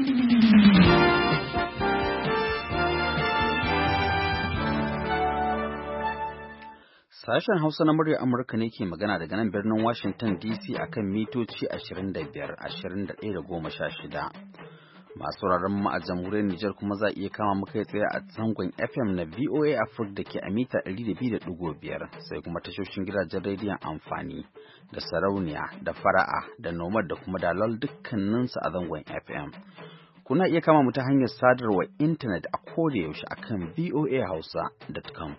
Sashen Hausa na muryar Amurka ne ke magana daga nan birnin Washington DC akan mitoci 25, 21 da 16. Masu sauraron mu a jamhuriyar Nijar kuma za a iya kama mu kai tsaye a zangon FM na VOA Africa da ke a mita 200.5 sai kuma tashoshin gidajen rediyon amfani da sarauniya da fara'a da nomad da kuma dalol dukkaninsu a zangon FM. Kuna iya kama mu ta hanyar sadarwar intanet a koda yaushe akan voahausa.com.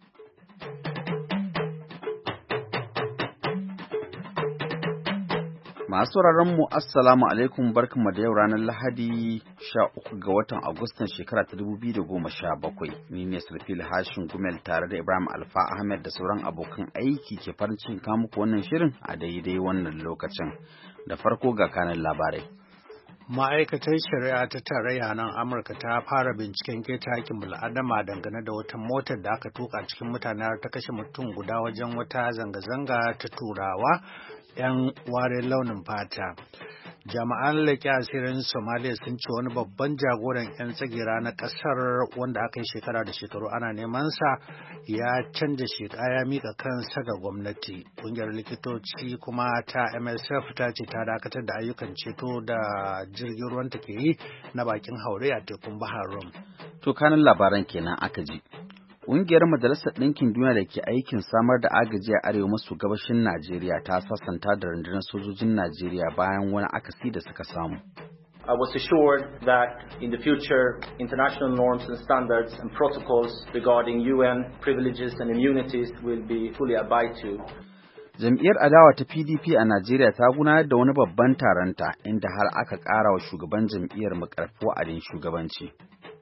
Masu mu assalamu alaikum barkanmu da yau ranar Lahadi 13 ga watan Agustan shekara ta 2017. Ni ne Sarfil Hashin Gumel tare da Ibrahim Alfa Ahmed da sauran abokan aiki ke farin cikin kawo muku wannan shirin a daidai wannan lokacin. Da farko ga kanan labarai. Ma'aikatar shari'a ta tarayya nan Amurka ta fara binciken keta hakkin bil'adama dangane da wata motar da aka tuka cikin mutane ta kashe mutum guda wajen wata zanga-zanga ta turawa 'yan ware launin fata. Jami'an leƙe asirin Somalia sun ce wani babban jagoran 'yan tsagira na ƙasar wanda aka yi shekara da shekaru ana neman sa ya canja sheka ya mika kansa ga gwamnati. Ƙungiyar likitoci kuma ta MSF ta ce ta dakatar da ayyukan ceto da jirgin ruwan ta ke yi na bakin haure a tekun Bahar Rum. To kanin labaran kenan aka ji. Ƙungiyar Majalisar Ɗinkin Duniya da ke aikin samar da agaji a arewa maso gabashin Najeriya ta sasanta da rundunar sojojin Najeriya bayan wani akasi da suka samu. I was assured that in the future, international norms and standards and protocols regarding UN privileges and immunities will be fully abided to. Jam'iyyar adawa ta PDP a Najeriya ta gudanar da wani babban taronta inda har aka ƙara wa shugaban jam'iyyar makarfi wa'adin shugabanci.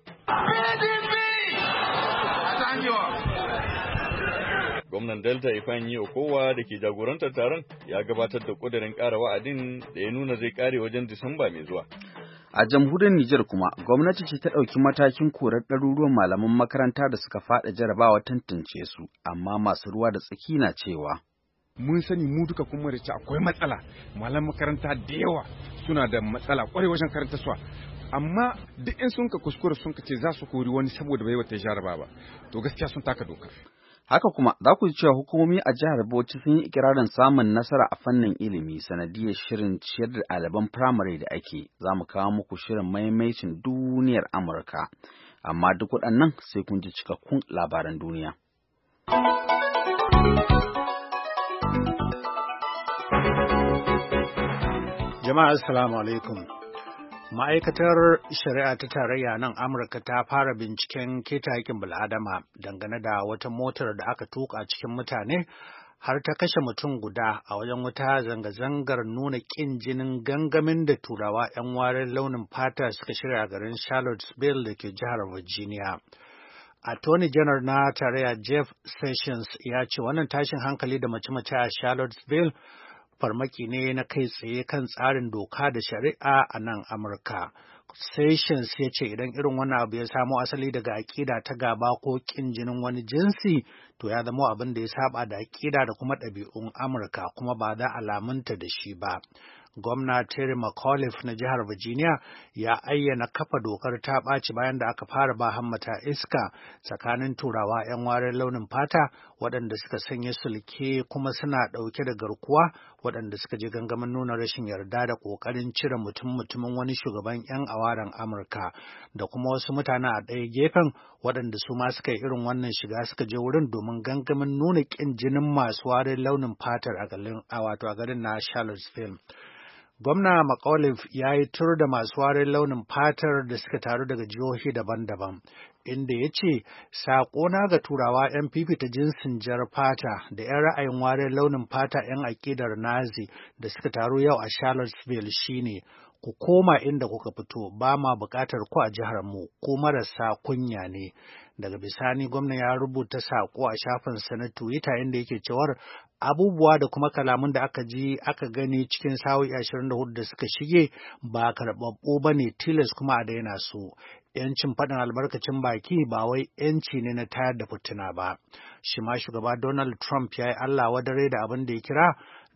Gwamnan Delta Ifeanyi Okowa da ke jagorantar taron ya gabatar da ƙudurin ƙara wa'adin da ya nuna zai ƙare wajen Disamba mai zuwa. A jamhuriyar Nijar kuma, gwamnati ce ta ɗauki matakin korar ɗaruruwan malaman makaranta da suka faɗa jarabawa tantance su, amma masu ruwa da tsaki na cewa. Mun sani mu duka kuma da ce akwai matsala, malaman makaranta da yawa suna da matsala ƙwarai wajen karanta su. Amma duk in sun ka kuskure sun ka ce za su kori wani saboda bai wata jaraba ba, to gaskiya sun taka doka. Haka kuma za ku ji cewa hukumomi a jihar Bauchi sun yi ikirarin samun nasara a fannin ilimi sanadiyar shirin ciyar da ɗaliban firamare da ake. Za mu kawo muku shirin maimaicin duniyar Amurka. Amma duk waɗannan sai kun ji cikakkun labaran duniya. Jama'a assalamu alaikum. Ma'aikatar shari'a ta tarayya nan Amurka ta fara binciken keta hakkin bil'adama dangane da wata motar da aka tuka cikin mutane har ta kashe mutum guda a wajen wata zanga-zangar nuna ƙin jinin gangamin da turawa 'yan warin launin fata suka shirya garin Charlottesville da ke jihar Virginia. Attorney General na tarayya Jeff Sessions ya ce wannan tashin hankali da mace-mace a Charlottesville farmaki ne na kai tsaye kan tsarin doka da shari'a a nan Amurka. Sessions ya ce idan irin wannan abu ya samo asali daga aƙida ta gaba ko ƙin jinin wani jinsi, to ya zama abin da ya saba da aƙida da kuma ɗabi'un Amurka kuma ba za a lamunta da shi ba. Gwamna Terry McAuliffe na jihar Virginia ya ayyana kafa dokar ta ɓaci bayan da aka fara ba hammata iska tsakanin turawa 'yan warin launin fata waɗanda suka sanya sulke kuma suna ɗauke da garkuwa waɗanda suka je gangamin nuna rashin yarda da ƙoƙarin cire mutumin wani shugaban 'yan awaren Amurka da kuma wasu mutane a ɗaya gefen waɗanda su ma suka yi irin wannan shiga suka je wurin domin gangamin nuna ƙin jinin masu warin launin fatar a garin na Charlottesville. Gwamna McAuliffe ya yi tur da masu warin launin fatar da suka taru daga jihohi daban-daban, inda ya ce, saƙona ga turawa 'yan fifita jinsin jar fata da 'yan ra'ayin warin launin fata 'yan aƙidar Nazi da suka taru yau a Charlottesville shine, ku koma inda kuka fito, ba ma buƙatar ku a jihar mu, ku marasa kunya ne. Daga bisani gwamna ya rubuta saƙo a shafinsa na Twitter inda yake cewar abubuwa da kuma kalamun da aka gani cikin sa'o'i 24 da suka shige ba karɓaɓɓu ba ne, tilas kuma a daina su. ‘Yancin faɗin albarkacin baki ba wai ‘yanci ne na tayar da fitina ba. Shi ma shugaba Donald Trump ya yi Allah wadare da abin da ya kira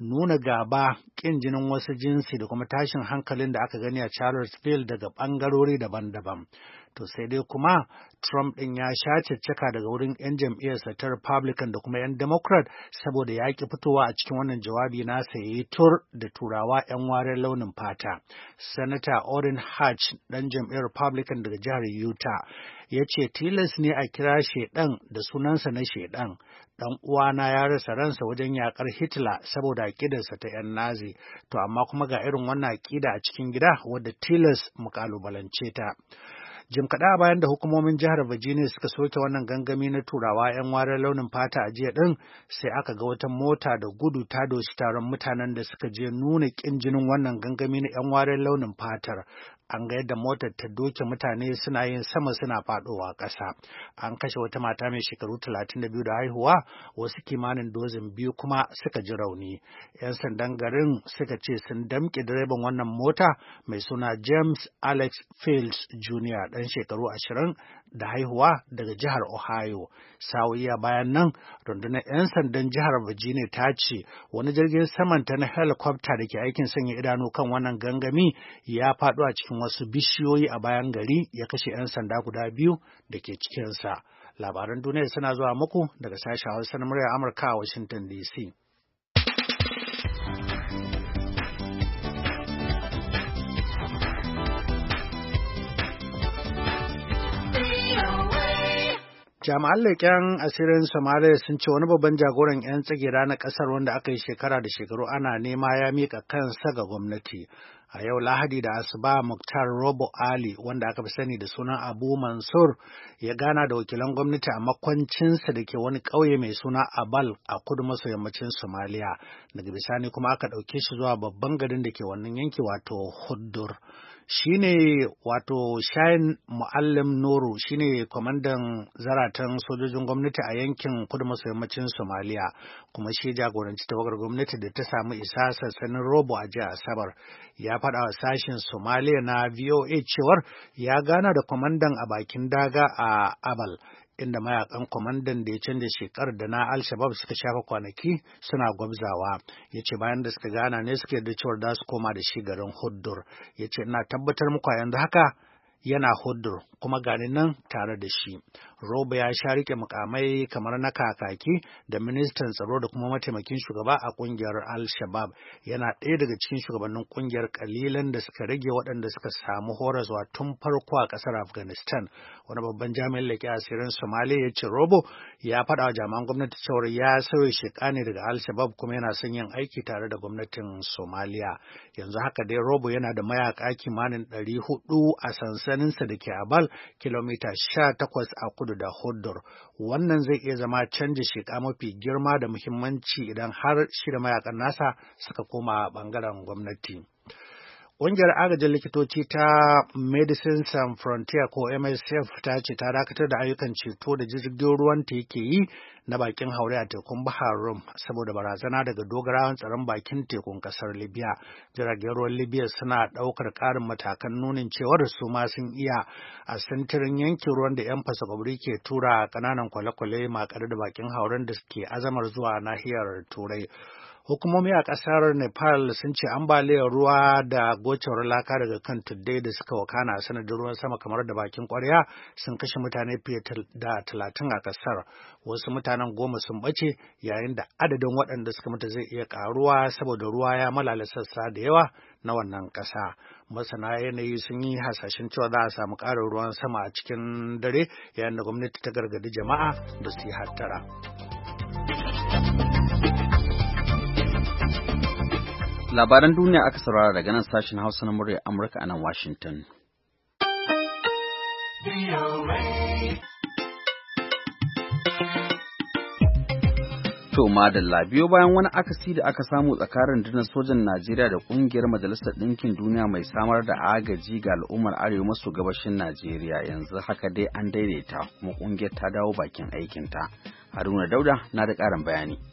nuna gaba, ƙin jinin wasu jinsi da kuma tashin hankalin da aka gani a Charlottesville daga ɓangarori daban-daban. To sai dai kuma Trump ɗin ya sha caccaka daga wurin 'yan jam'iyyarsa ta Republican da kuma 'yan Democrat saboda ya ƙi fitowa a cikin wannan jawabi nasa ya yi tur da turawa 'yan waren launin fata. Senator Orrin Hatch ɗan jam'iyyar Republican daga jihar Utah ya ce tilas ne a kira shedan da sunansa na shedan. Ɗan uwana ya rasa ransa wajen yakar Hitler saboda aƙidarsa ta 'yan Nazi, to amma kuma ga irin wannan aƙida a cikin gida wadda tilas mu ƙalubalance ta. Jim kaɗa bayan da hukumomin jihar Virginia suka soke wannan gangami na turawa 'yan waren launin fata a jiya ɗin, sai aka ga wata mota da gudu ta doshi taron mutanen da suka je nuna ƙin jinin wannan gangami na 'yan waren launin fatar. An ga yadda motar ta doke mutane suna yin sama suna faɗowa ƙasa. An kashe wata mata mai shekaru 32 da haihuwa, wasu kimanin dozin biyu kuma suka ji rauni. 'Yan sandan garin suka ce sun damƙe direban wannan mota mai suna James Alex Fields Jr. ɗan shekaru 20 da haihuwa daga jihar Ohio. Sa'o'iya bayan nan, rundunar 'yan sandan jihar Virginia ta ce wani jirgin samanta na helicopter da ke aikin sanya idanu kan wannan gangami ya faɗo a cikin wasu bishiyoyi a bayan gari ya kashe 'yan sanda guda biyu da ke cikinsa. Labaran duniya suna zuwa muku daga sashen Hausa na muryar Amurka a Washington DC. Jami'an leƙen asirin Somalia sun ce wani babban jagoran 'yan tsagera na ƙasar wanda aka yi shekara da shekaru ana nema ya miƙa kansa ga gwamnati. A yau Lahadi da Asuba Muktar Robo Ali wanda aka fi sani da sunan Abu Mansur ya gana da wakilan gwamnati a makwancinsa da ke wani ƙauye mai suna Abal a kudu maso yammacin Somalia. Daga bisani kuma aka ɗauke shi zuwa babban garin da ke wannan yanki wato Huddur. Shine wato Shain Muallim Nuru shine kwamandan zaratan sojojin gwamnati a yankin kudu maso yammacin Somalia, kuma shi jagoranci tawagar gwamnati da ta samu isa sansanin Robo a jiya Asabar. Ya faɗa wa sashen Somalia na VOA cewar ya gana da kwamandan a bakin daga a Abal, inda mayakan kwamandan da ya canza shekarar da na Al-Shabaab suka shafa kwanaki suna gwabzawa. Ya ce bayan da suka gana ne suka yarda cewar za su koma da shi garin Huddur. Ya ce ina tabbatar muku a yanzu haka yana Huddur kuma gani nan tare da shi. Robo ya sha rike mukamai kamar na kakaki da ministan tsaro da kuma mataimakin shugaba a kungiyar Al-Shabaab. Yana ɗaya daga cikin shugabannin kungiyar kalilan da suka rage waɗanda suka samu horaswa tun farko a ƙasar Afghanistan. Wani babban jami'in leƙen asirin Somalia ya ce Robo ya faɗa wa jami'an gwamnati cewar ya sauya sheka ne daga Al-Shabaab kuma yana son yin aiki tare da gwamnatin Somalia. Yanzu haka dai Robo yana da mayaka kimanin 400 a sansaninsa da ke Abal, kilomita 18 a kudu da Huddur. Wannan zai iya zama canja sheka mafi girma da muhimmanci idan har shi da mayakan nasa suka koma bangaren gwamnati. Ƙungiyar agajin likitoci ta Medicine Sans Frontier ko MSF ta ce ta dakatar da ayyukan ceto da jirgin ruwan ta yake yi na bakin haure a tekun Bahar Rum saboda barazana daga dogarawan tsaron bakin tekun ƙasar Libya. Jiragen ruwan Libya suna ɗaukar ƙarin matakan nunin cewar su ma sun iya a sintirin yankin ruwan da 'yan fasakobri ke tura ƙananan kwale-kwale makare da bakin hauren da suke azamar zuwa nahiyar Turai. Hukumomi a ƙasar Nepal sun ce ambaliyar ruwa da gocewar laka daga kan tuddai da suka wakana a sanadin ruwan sama kamar da bakin ƙwarya sun kashe mutane fiye da 30 a ƙasar. Wasu mutanen 10 sun ɓace yayin da adadin waɗanda suka mutu zai iya ƙaruwa saboda ruwa ya malala sassa da yawa na wannan ƙasa. Masana yanayi sun yi hasashen cewa za a samu ƙarin ruwan sama a cikin dare yayin da gwamnati ta gargadi jama'a da su yi hattara. Labaran duniya aka saurara daga nan sashen Hausa na muryar Amurka a nan Washington. To madalla biyo bayan wani akasi da aka samu tsakanin rundunar sojan Najeriya da kungiyar Majalisar Ɗinkin Duniya mai samar da agaji ga al'ummar Arewa maso gabashin Najeriya, yanzu haka dai an daidaita kuma kungiyar ta dawo bakin aikinta. Haruna Dauda na da ƙarin bayani.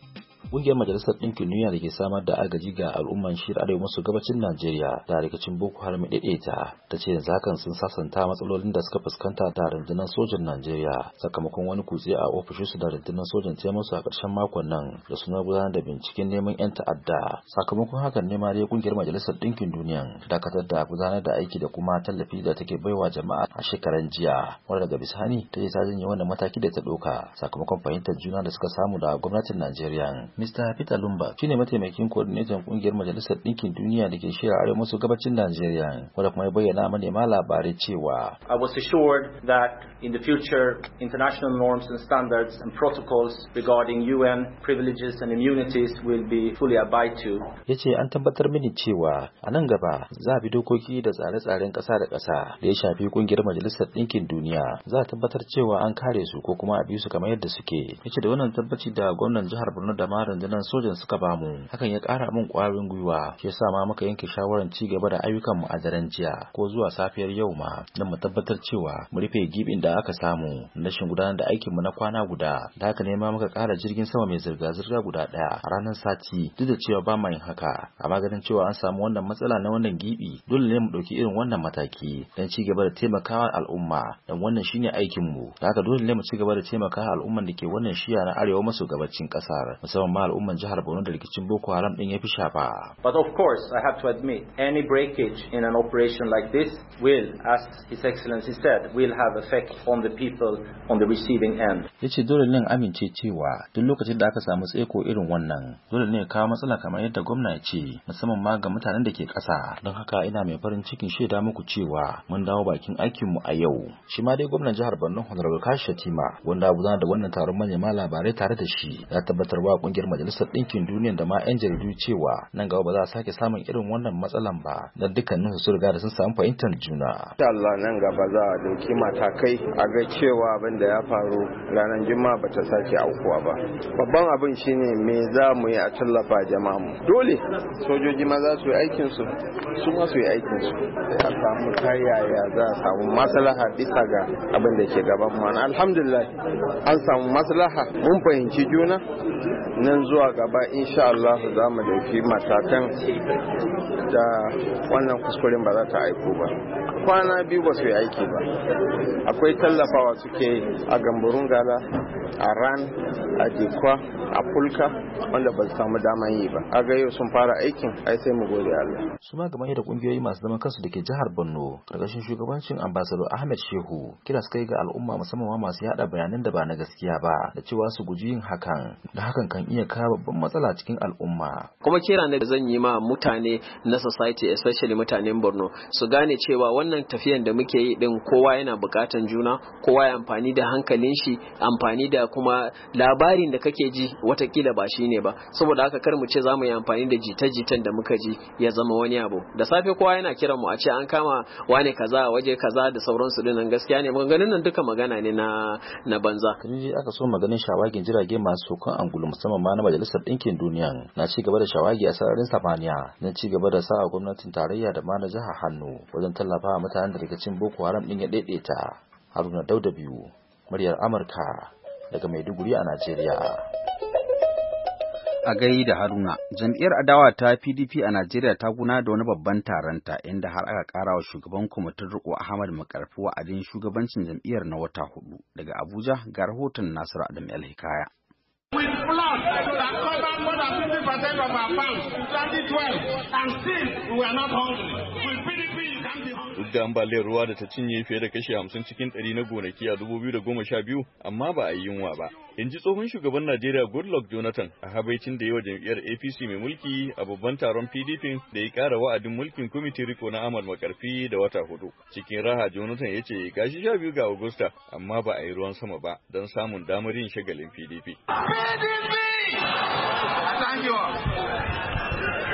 Ƙungiyar Majalisar Ɗinkin Duniya da ke samar da agaji ga al'umman shiyar arewa maso gabacin Najeriya da rikicin Boko Haram daidaita ta ce yanzu hakan sun sasanta matsalolin da suka fuskanta da rundunar sojan Najeriya sakamakon wani kutse a ofishinsu da rundunar sojan ta musu a ƙarshen makon nan da suna gudanar da binciken neman 'yan ta'adda. Sakamakon hakan ne ma dai Ƙungiyar Majalisar Ɗinkin Duniya dakatar da gudanar da aiki da kuma tallafi da take baiwa jama'a a shekaran jiya, wanda daga bisani ta ce ta janye wannan mataki da ta ɗauka sakamakon fahimtar juna da suka samu da gwamnatin Najeriya. Mr. Peter Lumba shine mataimakin coordinator Ƙungiyar Majalisar Ɗinkin Duniya da ke shirya arewa maso gabacin Najeriya, wanda kuma ya bayyana manema labarai cewa I was assured that in the future international norms and standards and protocols regarding UN privileges and immunities will be fully abided to. Yace an tabbatar mini cewa a nan gaba za a bi dokoki da tsare-tsaren ƙasa da ƙasa da ya shafi Ƙungiyar Majalisar Ɗinkin Duniya, za a tabbatar cewa an kare su ko kuma a bi su kamar yadda suke. Yace da wannan tabbaci da gwamnan jihar Borno da ma rundunar sojan suka bamu, hakan ya ƙara min ƙwarin gwiwa, shi yasa ma muka yanke shawarar ci gaba da ayyukan mu a daren jiya ko zuwa safiyar yau ma don mu tabbatar cewa mu rufe gibin da aka samu rashin gudanar da aikin mu na kwana guda. Da haka ne ma muka ƙara jirgin sama mai zirga-zirga guda ɗaya a ranar sati, duk da cewa ba ma yin haka, amma ganin cewa an samu wannan matsala na wannan gibi dole ne mu ɗauki irin wannan mataki don ci gaba da taimakawa al'umma, don wannan shine aikin mu. Da haka dole ne mu ci gaba da taimakawa al'umman da ke wannan shiya na arewa maso gabacin ƙasar, musamman ma al'umman jihar Borno da rikicin Boko Haram din ya fi shafa. But of course, I have to admit, any breakage in an operation like this will, as His Excellency said, will have effect on the people on the receiving end. Yace dole ne amince cewa duk lokacin da aka samu tsaiko irin wannan, dole ne kawo matsala kamar yadda gwamna ya ce, musamman ma ga mutanen da ke ƙasa. Don haka ina mai farin cikin shaida muku cewa mun dawo bakin aikinmu a yau. Shi ma dai gwamnan jihar Borno Honorable Kashi Shatima, wanda gudanar da wannan taron manema labarai tare da shi, ya tabbatar wa Ƙungiyar Majalisar Ɗinkin Duniya da ma 'yan jaridu cewa nan gaba ba za a sake samun irin wannan matsalan ba, don dukkanin su riga da sun samu fahimtar juna. Insha Allah nan gaba za a dauki matakai a ga cewa abin da ya faru ranar Juma'a ba ta sake aukuwa ba. Babban abin shine me za mu yi a tallafa jama'a mu. Dole sojoji ma za su yi aikin su ma su yi aikin su. A samu kayaya za a samu maslaha bisa ga abin da ke gaban mu. Alhamdulillah an samu maslaha, mun fahimci juna. Nan zuwa gaba insha Allah za mu dauki matakan da wannan kuskuren ba za ta aiko ba. Kwana biyu ba su yi aiki ba. Akwai tallafawa suke a Gamburun Gala, a Ran, a Dikwa, a Fulka, wanda ba su samu daman yi ba. A ga yau sun fara aikin, ai sai mu gode Allah. Su ma game da kungiyoyi masu zaman kansu da ke jihar Borno, karkashin shugabancin Ambassador Ahmed Shehu, kira su kai ga al'umma musamman ma masu yada bayanan da ba na gaskiya ba, da cewa su guji yin hakan, da hakan kan iya kawo babban matsala cikin al'umma. Kuma kira ne da zan yi ma mutane na society, especially mutanen Borno, su gane cewa wannan tafiyan da muke yi din kowa yana bukatan juna, kowa ya amfani da hankalin shi, amfani da kuma labarin da kake ji watakila ba shi ne ba, saboda haka kar mu ce za mu yi amfani da jita-jitan da muka ji ya zama wani abu. Da safe kowa yana kiran mu a ce an kama wane kaza a waje kaza da sauransu dinnan, gaskiya ne maganganun nan duka magana ne na banza. Kanji aka so maganin shawagin jirage masu sokan angulu musamman ma na Majalisar Ɗinkin Duniya na ci gaba da shawagi a sararin samaniya na ci gaba da sa gwamnatin tarayya da ma na jihar hannu wajen tallafa mutanen da rikicin Boko Haram din ya daidaita. Haruna Dauda biyu, muryar Amurka daga Maiduguri a Najeriya. A gai da Haruna, jam'iyyar adawa ta PDP a Najeriya ta guna da wani babban taronta inda har aka ƙara wa shugaban kwamitin riko Ahmad Makarfi wa'adin shugabancin jam'iyyar na wata 4. Daga Abuja ga rahoton Nasiru Adam El Hikaya. With flood that covered more than 50% of our farms in 2012, and still we are not hungry. With PDP, you can't be hungry. Duk da ambaliyar ruwa da ta cinye fiye da kashi 50 cikin 100 na gonaki a 2012, amma ba a yi yunwa ba. In ji tsohon shugaban Najeriya Goodluck Jonathan a habaicin da yi wa jam'iyyar APC mai mulki a babban taron PDP da ya ƙara wa'adin mulkin kwamitin riko na Ahmad Makarfi da wata 4. Cikin raha Jonathan ya ce gashi 12 ga Agusta amma ba a yi ruwan sama ba don samun damar yin shagalin PDP.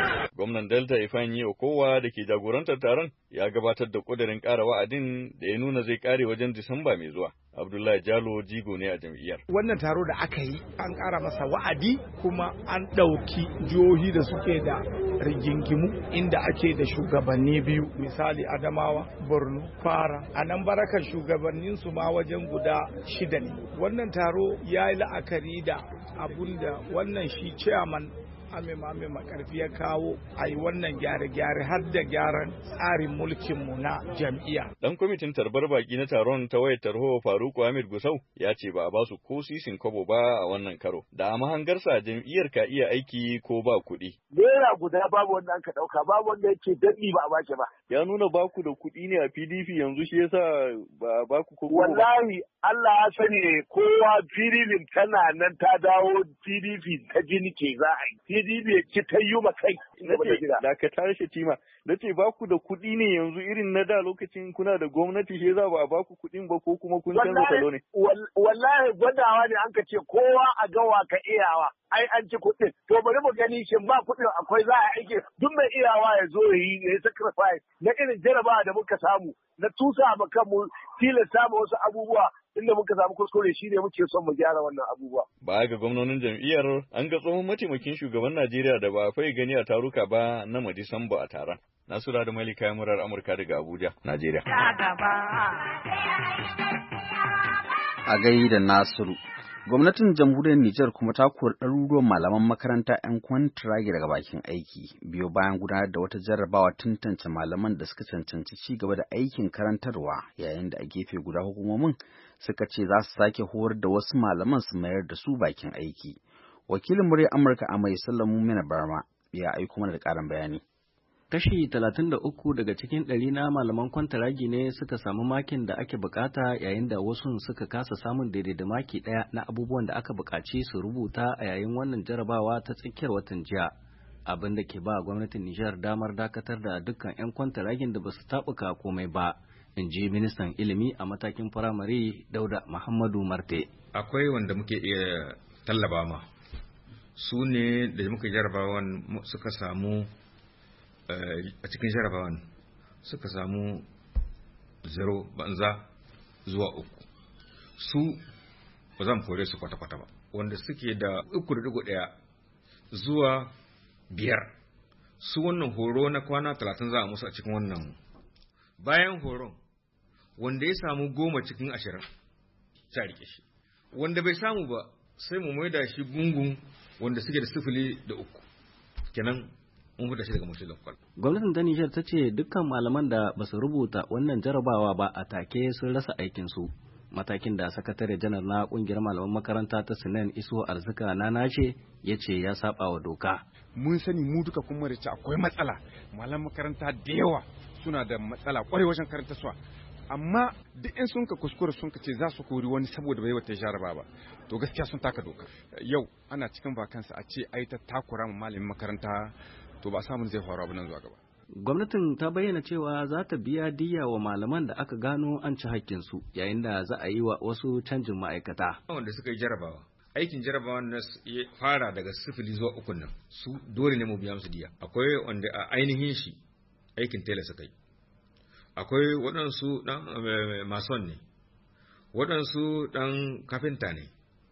Gwamnan Delta Ifeanyi Okowa da ke jagorantar taron ya gabatar da ƙudurin ƙara wa'adin da ya nuna zai ƙare wajen Disamba mai zuwa. Abdullahi Jalo jigo ne a jam'iyyar. Wannan taro da aka yi an ƙara masa wa'adi kuma an ɗauki jihohi da suke da rigingimu inda ake da shugabanni biyu misali Adamawa, Borno, Kwara. A nan barakar shugabannin su ma wajen guda 6 ne. Wannan taro ya yi la'akari da abun da wannan shi chairman Ame Makarfi ya kawo a yi wannan gyare-gyare har da gyaran tsarin mulkinmu na jam'iyya. Dan kwamitin tarbar baki na taron ta wayar tarho Faruku Ahmed Gusau ya ce ba a ba su ko sisin kobo ba a wannan karo. Da mahangarsa jam'iyyar ka iya aiki ko ba kuɗi. Naira guda babu wanda an ka ɗauka, babu wanda yake daɗi ba a baki ba. Ya nuna baku da kuɗi ne a PDP yanzu shi yasa ba a baku ko. Wallahi Allah ya sani kowa PDP tana nan ta dawo PDP ta jini ke za a yi. PDP ki ta yi ma kai. Da ka tashi tima. Na ce ba ku da kuɗi ne yanzu irin na da lokacin kuna da gwamnati shi za ba a ba ku kuɗin ba ko kuma kun canza salo ne. Wallahi gwadawa ne an ka ce kowa a gawa ka iyawa. Ai an ci kuɗin. To bari mu gani shin ba kuɗin akwai za a aiki duk mai iyawa ya zo ya yi sacrifice na irin jarabawa da muka samu na tusa ma kanmu tilasta ma wasu abubuwa inda muka samu kuskure shi ne muke son mu gyara wannan abubuwa. Baya ga gwamnonin jam'iyyar an ga tsohon mataimakin shugaban Najeriya da ba a fai gani a taruka ba na Disamba a taron. Nasura da Malika murar Amurka daga Abuja, Najeriya. A gai da Nasiru. Gwamnatin jamhuriyar Nijar kuma ta kori ɗaruruwan malaman makaranta 'yan kwantiragi daga bakin aiki, biyo bayan gudanar da wata jarrabawa tantance malaman da suka cancanci ci gaba da aikin karantarwa, yayin da a gefe guda hukumomin suka ce za su sake horar da wasu malaman su mayar da su bakin aiki. Wakilin muryar Amurka a mai Sallamu Mina Barma ya aiko mana da ƙarin bayani. Kashi 33 daga cikin 100 na malaman kwantaragi ne suka samu makin da ake bukata, yayin da wasu suka kasa samun daidai da maki ɗaya na abubuwan da aka bukaci su rubuta a yayin wannan jarabawa ta tsakiyar watan jiya. Abin da ke ba gwamnatin Nijar damar dakatar da dukkan 'yan kwantaragin da ba su taɓuka komai ba, in ji ministan ilimi a matakin firamare Dauda Muhammadu Marte. Akwai wanda muke iya tallaba ma, su ne da muka jarabawan suka samu a cikin jarabawan suka samu 0 banza zuwa 3, su ba zan kore su kwata-kwata ba. Wanda suke da 3.1 zuwa 5, su wannan horo na kwana 30 za a musu a cikin wannan. Bayan horon wanda ya samu 10 cikin 20 ta rike shi, wanda bai samu ba sai mu maida shi gungun wanda suke da 0.3 kenan mun huda shi daga mutum lokal. Gwamnatin ta Nijar ta ce dukkan malaman da ba su rubuta wannan jarabawa ba a take sun rasa aikinsu. Matakin da sakatare janar na kungiyar malaman makaranta ta Sinan Iso Arzika na nace ya ce ya saba wa doka. Mun sani mu duka kuma da akwai matsala. Malaman makaranta da yawa suna da matsala kwarai wajen karanta su. Amma duk in sun ka kuskure sun ka ce za su kori wani saboda bai wata jaraba ba, to gaskiya sun taka doka. Yau ana cikin vakansa a ce ai ta takura mu malamin makaranta, to ba samun zai faru abin nan zuwa gaba. Gwamnatin ta bayyana cewa za ta biya diyya wa malaman da aka gano an ci hakkinsu, yayin da za a yi wa wasu canjin ma'aikata. Wanda suka yi jarabawa, aikin jarabawa na ya fara daga 0 zuwa 3 nan, su dole ne mu biya musu diya. Akwai wanda a ainihin shi aikin tela suka yi, akwai waɗansu ɗan mason ne, waɗansu ɗan kafinta ne.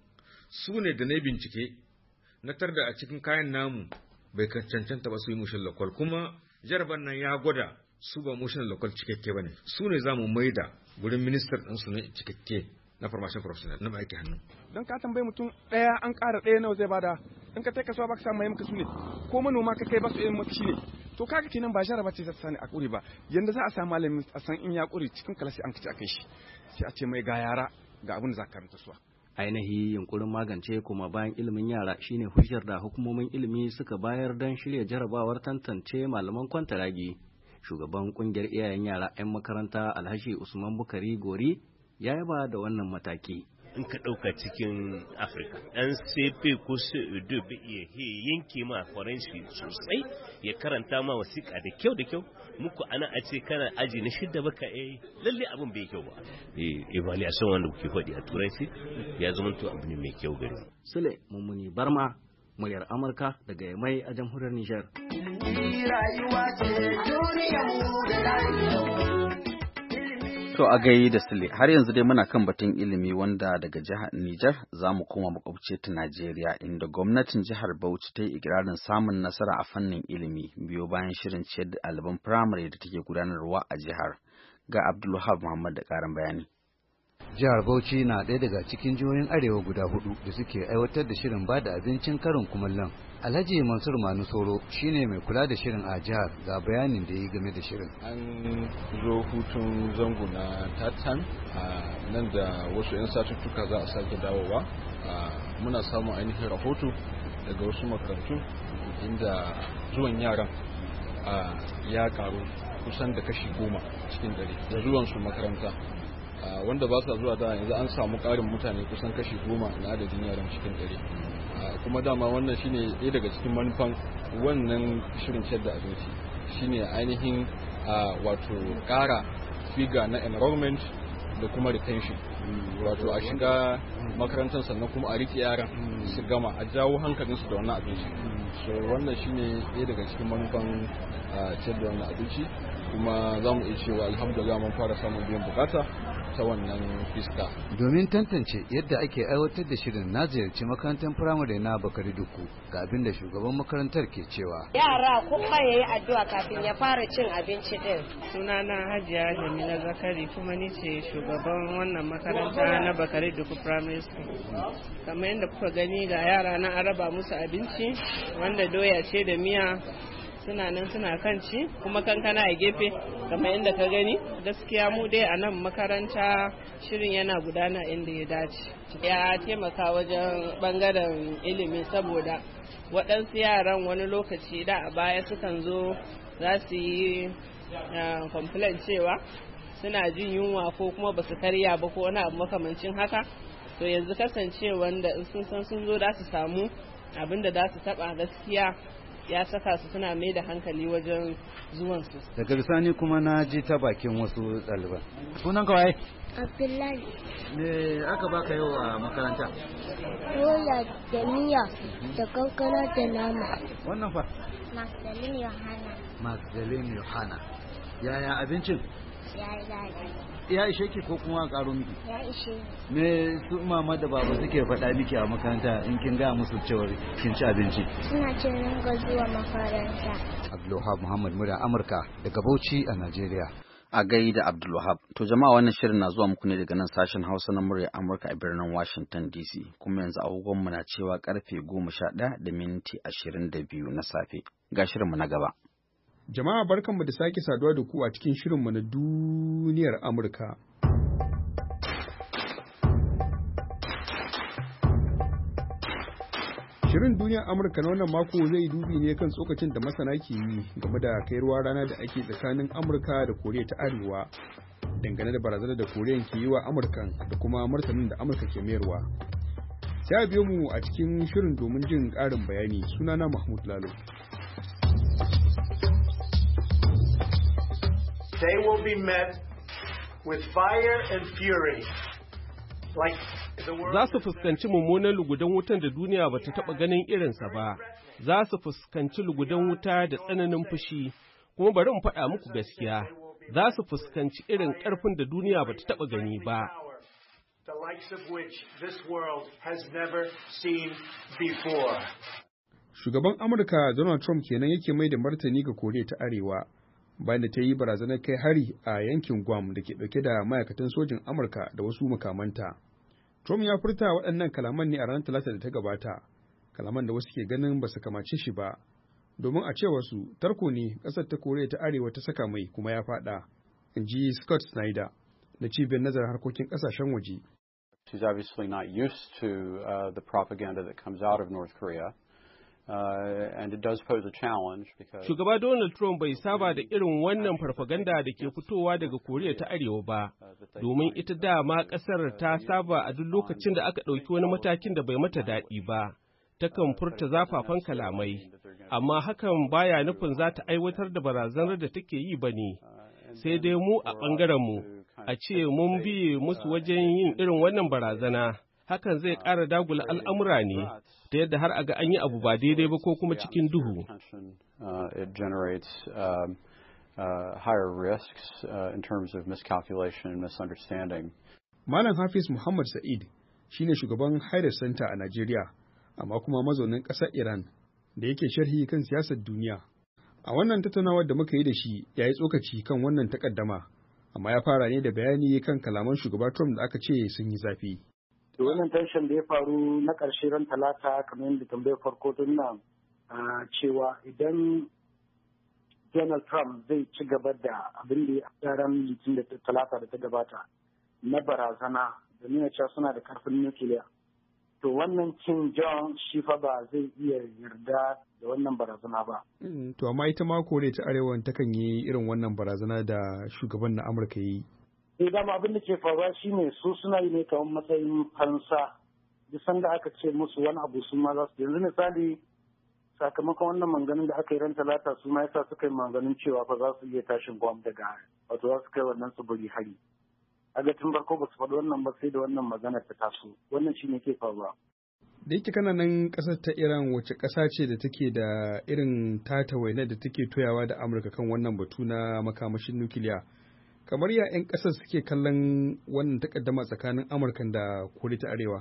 Su ne da na bincike na tarda a cikin kayan namu bai cancanta ba su yi mushin lokal, kuma jaraban nan ya gwada su ba mushin lokal cikakke ba ne. Su ne za mu maida wurin ministar ɗinsu na cikakke na formation professional na aiki hannu. Don ka tambayi mutum ɗaya an ƙara ɗaya nawa zai bada, in ka kai kasuwa ba ka samu mai maka su ne, ko manoma ka kai ba su yin maka shi ne. To kaga kenan ba jaraba ce za ta sani a ƙuri ba, yanda za a samu malamin a san in ya ƙuri cikin kalasi an kace a kai shi, sai a ce mai ga yara ga abin da za ka karanta suwa. Ainihi yunkurin magance kuma bayan ilimin yara shine hujjar da hukumomin ilimi suka bayar don shirya jarabawar tantance malaman kwantaragi. Shugaban kungiyar iyayen yara 'yan makaranta Alhaji Usman Bukari Gori ya yaba da wannan mataki. In ka ɗauka cikin Afirka, ɗan CP ko CE2 bai iya yanke ma faranshi sosai ya karanta ma wasiƙa da kyau muku ana a ce kana aji na 6 baka lalle abin bai kyau ba. Evaluation wanda kuke faɗi a turanci ya zama to abu ne mai kyau gari. Sule Mummuni Barma, muryar Amurka daga Yamai a jamhuriyar Nijar. To a gai da Sule, har yanzu dai muna kan batun ilimi wanda daga jihar Nijar za mu koma makwabce ta Najeriya inda gwamnatin jihar Bauchi ta yi ikirarin samun nasara a fannin ilimi biyo bayan shirin ciyar da ɗaliban firamare da take gudanarwa a jihar. Ga Abdulwahab Muhammad da ƙarin bayani. Jihar Bauchi na ɗaya daga cikin jihohin Arewa guda 4 da suke aiwatar da shirin bada abincin karin kumallon. Alhaji Mansur Manu Soro shine mai kula da shirin a jihar, ga bayanin da ya yi game da shirin. An zo hutun zango na Tatan nan da wasu 'yan satuttuka za a sake dawowa. Muna samun ainihin rahoto daga wasu makarantu inda zuwan yaran ya karu kusan da kashi 10 cikin 100 da zuwansu makaranta. Wanda ba sa zuwa da yanzu an samu ƙarin mutane kusan kashi 10 na adadin yaran cikin 100. Kuma dama wannan shine ɗaya daga cikin manufan wannan shirin ciyar da abinci shine ainihin wato ƙara figa na enrollment da kuma retention, wato a shiga makarantar sannan kuma a riƙe yaran su gama a jawo hankalinsu da wannan abinci. So wannan shine ɗaya daga cikin manufan ciyar da wannan abinci, kuma za mu iya cewa alhamdulillah mun fara samun biyan bukata ta wannan fiska. Domin tantance yadda ake aiwatar da shirin na ziyarci makarantar firamare na Bakari Duku ga abin da shugaban makarantar ke cewa. Yara kuma ya yi addu'a kafin ya fara cin abinci din. Sunana Hajiya Jamila Zakari kuma ni ce shugaban wannan makaranta na Bakari Duku Primary School. Kamar yadda kuka gani ga yara na an raba musu abinci wanda doya ce da miya suna nan suna kan ci kuma kankana a gefe kamar yadda ka gani. Gaskiya mu dai a nan makaranta shirin yana gudana inda ya dace, ya taimaka wajen bangaren ilimi saboda waɗansu yaran wani lokaci da a baya sukan zo za su yi complain cewa suna jin yunwa ko kuma ba su karya ba ko wani abu makamancin haka. To yanzu kasancewa da sun san sun zo da su samu abin da za su taɓa, gaskiya ya saka su suna mai da hankali wajen zuwansu. Daga bisani kuma na ji ta bakin wasu ɗaliban. Sunan kawai? Abdullahi. Me aka baka yau a makaranta? Doya da miya da kankana da nama. Wannan fa? Magdalene Yohana. Magdalene Yohana. Yaya abincin? Ya yi daɗi. Ya ishe ki ko kuma ƙaro miki? Ya ishe ni. Me su mama da baba suke faɗa miki a makaranta in kin ga musu cewa kin ci abinci? Suna ce ringa zuwa makaranta. Abdulwahab Muhammad murya Amurka daga Bauchi a Najeriya. A gaida Abdulwahab. To jama'a, wannan shirin na zuwa muku ne daga nan sashen Hausa na murya Amurka a birnin Washington DC. Kuma yanzu agogon mu na cewa karfe 11:22 na safe. Ga shirinmu na gaba. Jama'a barkanmu da sake saduwa da ku a cikin shirinmu na duniyar Amurka. Shirin duniyar Amurka na wannan mako zai dubi ne kan tsokacin da masana ke yi game da kai ruwa rana da ake tsakanin Amurka da Koriya ta Arewa dangane da barazanar da Koriya ke yi wa Amurkan da kuma martanin da Amurka ke mayarwa. Sai a biyo mu a cikin shirin domin jin ƙarin bayani. Sunana Mahmud Lalo. They will be met with fire and fury. Za su fuskanci mummunan lugudan wutan da duniya ba ta taɓa ganin irinsa ba. Za su fuskanci lugudan wuta da tsananin fushi. Kuma bari in faɗa muku gaskiya, za su fuskanci irin ƙarfin da duniya ba ta taɓa gani ba. Shugaban Amurka Donald Trump kenan yake mai da martani ga Koriya ta Arewa bayan da ta yi barazanar kai hari a yankin Guam da ke ɗauke da ma'aikatan sojin Amurka da wasu makamanta. Trump ya furta waɗannan kalaman ne a ranar Talata da ta gabata, kalaman da wasu ke ganin ba su kamace shi ba, domin a cewar su tarko ne ƙasar ta Koriya ta Arewa ta saka mai kuma ya faɗa, in ji Scott Snyder na cibiyar nazarin harkokin ƙasashen waje. She's obviously not used to the propaganda that comes out of North Korea. And it does pose a challenge because Shugaba Donald Trump bai saba da irin wannan farfaganda da ke fitowa daga Koriya ta Arewa ba, domin ita dama ƙasar ta saba a duk lokacin da aka ɗauki wani matakin da bai mata daɗi ba, takan furta zafafan kalamai, amma hakan baya nufin za ta aiwatar da barazanar da take yi ba ne, sai dai mu a ɓangarenmu, a ce mun bi musu wajen yin irin wannan barazana. hakan zai ƙara dagula al'amura ne ta yadda har a ga an yi abu ba daidai ba ko kuma cikin duhu. Higher risks in terms of miscalculation and misunderstanding. Malam Hafiz Muhammad Sa'id shine shugaban Haider Center a Najeriya, amma kuma mazaunin ƙasar Iran da yake sharhi kan siyasar duniya. A wannan tattaunawar da muka yi da shi ya yi tsokaci kan wannan takaddama, amma ya fara ne da bayani kan kalaman shugaba Trump da aka ce sun yi zafi. Da wannan tension da ya faru na ƙarshe ran Talata kamar yadda tambayar farko ta nuna cewa idan Donald Trump zai ci gaba da abin da ya ran Litinin da Talata da ta gabata na barazana da nuna cewa suna da karfin nukiliya. To wannan Kim Jong shi fa ba zai iya yarda da wannan barazana ba. To amma ita ma Koriya ta Arewa takan yi irin wannan barazana da shugaban na Amurka ya yi. Dama abin da ke faruwa shine su suna yi ne kamar matsayin fansa. Duk sanda aka ce musu wani abu su ma za su yanzu misali sakamakon wannan manganin da aka yi ran Talata su ma yasa suka yi manganin cewa fa za su iya tashin bom daga wato za su kai wannan tsibiri hari. A ga tun farko ba su faɗi wannan ba sai da wannan magana ta taso. Wannan shi ne ke faruwa. Da yake kana nan ƙasar ta Iran wace ƙasa ce da take da irin tata waina da take toyawa da Amurka kan wannan batu na makamashin nukiliya. Kamar ya 'yan ƙasar suke kallon wannan takaddama tsakanin Amurka da Koriya ta Arewa.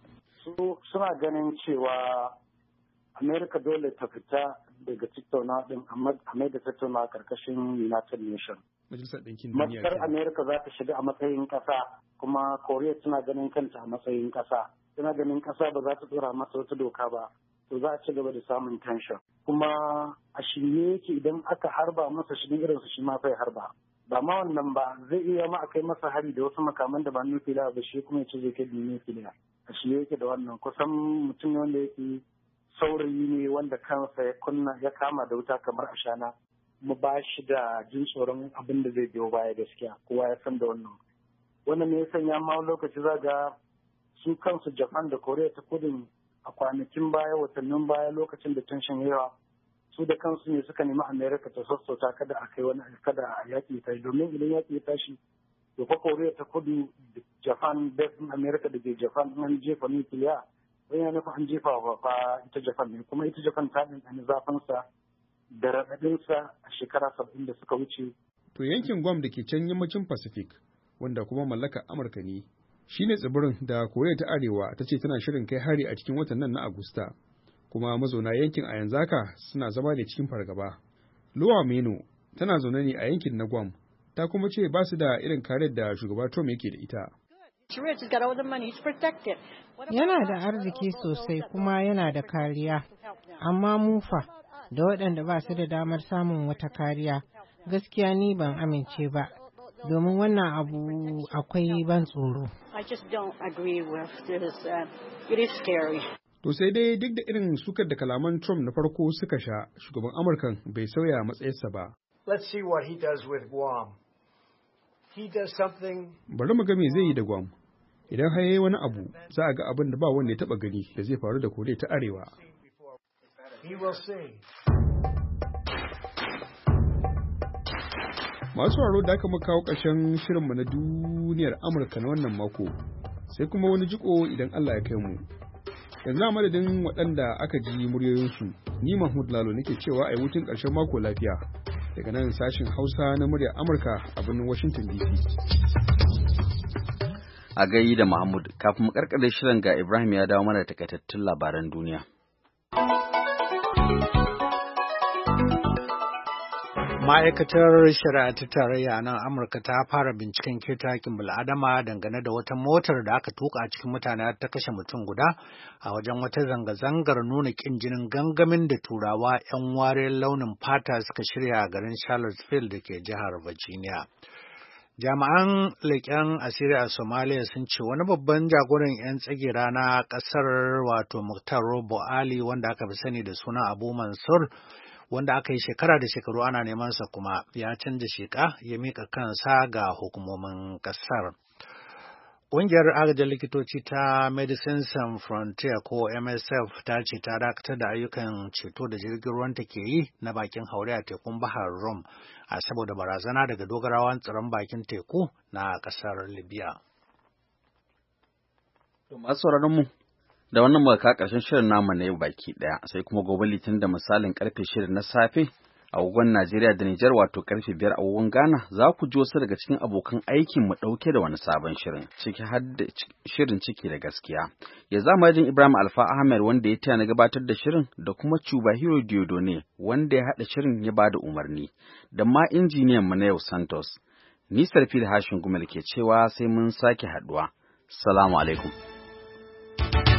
Suna ganin cewa Amerika dole ta fita daga tattaunawa din a mai da tattaunawa karkashin United Nations. Majalisar Ɗinkin Duniya. Matukar Amerika za ta shiga a matsayin ƙasa kuma Koriya tana ganin kanta a matsayin ƙasa. Tana ganin ƙasa ba za ta dora masa wata doka ba. To za a ci gaba da samun tension. Kuma a shirye yake idan aka harba masa shi irin su shi ma sai harba. Ba ma wannan ba zai iya ma a kai masa hari da wasu makaman da ba nukiliya ba shi kuma ya ce zai kai nukiliya. A shirye yake da wannan kusan mutum ne wanda yake saurayi ne wanda kansa ya kama da wuta kamar ashana mu ba shi da jin tsoron abin da zai biyo baya gaskiya kowa ya san da wannan ne ya sanya ma lokaci za ga su kansu Japan da Korea ta Kudu a kwanakin baya watannin baya lokacin da tension yawa su da kansu ne suka nemi America ta sassauta kada a kai wani kada a yaki ta domin idan yaki ya tashi to fa Korea ta Kudu da Japan da America da ke Japan an jefa nukiliya yana nufin an jefa wa fa ita Japan ne kuma ita Japan ta ɗanɗani zafinsa da raɗaɗinsa a shekara 70 da suka wuce. To yankin Guam da ke can yammacin Pacific wanda kuma mallakar Amurka ne shine tsibirin da Koriya ta Arewa ta ce tana shirin kai hari a cikin watan nan na Agusta kuma mazauna yankin a yanzu haka suna zama ne cikin fargaba. Luwa Meno tana zaune ne a yankin na Guam ta kuma ce ba su da irin kariyar da shugaba Trump yake da ita. Yana da arziki sosai kuma yana da kariya, amma mufa da waɗanda ba su da damar samun wata kariya gaskiya ni ban amince ba, domin wannan abu akwai ban tsoro. To sai dai duk da irin sukar da kalaman Trump na farko suka sha, shugaban Amurkan bai sauya matsayarsa ba. Let's see what he does with Guam. He does something. Bari mu ga me zai yi da Guam. Idan har yayi wani abu, za a ga abin da ba wanda ya taba gani da zai faru da Koriya ta Arewa. Masu haro da aka kawo ƙarshen shirinmu na duniyar Amurka na wannan mako, sai kuma wani jiko idan Allah ya kai mu. Yanzu a madadin waɗanda aka ji muryoyinsu, ni Mahmud Lalo nake cewa a yi hutun ƙarshen mako lafiya. Daga nan sashin Hausa na muryar Amurka a birnin Washington DC. A gayi da Mahmud, kafin mu karkare shirin ga Ibrahim ya dawo mana takaitattun labaran duniya. Ma'aikatar shari'a ta tarayya nan Amurka ta fara binciken keta hakkin bil'adama dangane da wata motar da aka tuka a cikin mutane ta kashe mutum guda a wajen wata zanga-zangar nuna ƙin jinin gangamin da turawa 'yan wariyar launin fata suka shirya a garin Charlottesville da ke jihar Virginia. Jami'an leƙen asiri a Somalia sun ce wani babban jagoran 'yan tsagera na ƙasar wato Muktar Robo Ali wanda aka fi sani da suna Abu Mansur wanda aka yi shekara da shekaru ana neman sa kuma ya canza sheka ya mika kansa ga hukumomin ƙasar. Ƙungiyar agajin likitoci ta Medicines Sans Frontier ko MSF ta ce ta dakatar da ayyukan ceto da jirgin ruwan ta ke yi na bakin haure a tekun Bahar Rum a saboda barazana daga dogarawan tsaron bakin teku na ƙasar Libya. Masu sauraron mu da wannan muka ka ƙarshen shirin namu na yau baki ɗaya, sai kuma gobe Litinin da misalin karfe 6 na safe a agogon Najeriya da Nijar, wato karfe 5 a agogon Ghana, za ku ji wasu daga cikin abokan aikin mu ɗauke da wani sabon shirin, ciki har da shirin ciki da gaskiya. Ya zama jin Ibrahim Alfa Ahmed wanda ya taya na gabatar da shirin, da kuma Chubahiro Diodone wanda ya haɗa shirin ya bada umarni, da ma injiniyan mu na yau Santos. Ni Sarfil Hashin Gumel ke cewa sai mun sake haɗuwa. Salamu alaikum.